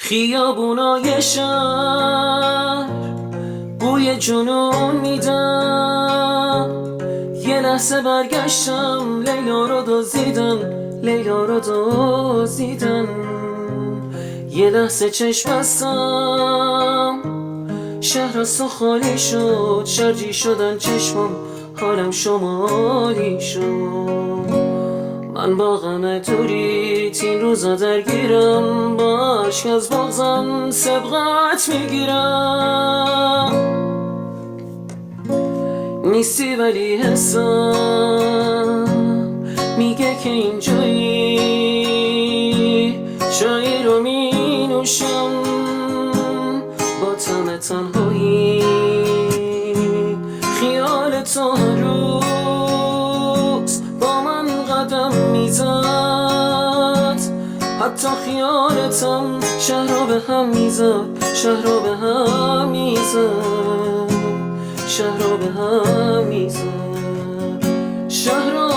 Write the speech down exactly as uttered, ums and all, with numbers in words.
خیابونای شهر بوی جنون میدن، یه لحظه برگشتم لیلا رو دزدیدن، لیلا رو دزدیدن. یه لحظه چشم بستم شهر از تو خالی شد، شرجی شدن چشمم حالم شمالی شد. من با غم توریت این روزا درگیرم، با عشق از بغضم سبقت میگیرم. نیستی ولی حسم میگه که اینجایی، چایی رو می نوشم با طعم تنهایی. خیال تو هر روز با من قدم میزد، حتی خیالتم شهر رو به هم میزد، شهر رو به هم میزد، شهر رو به هم میزد، شهر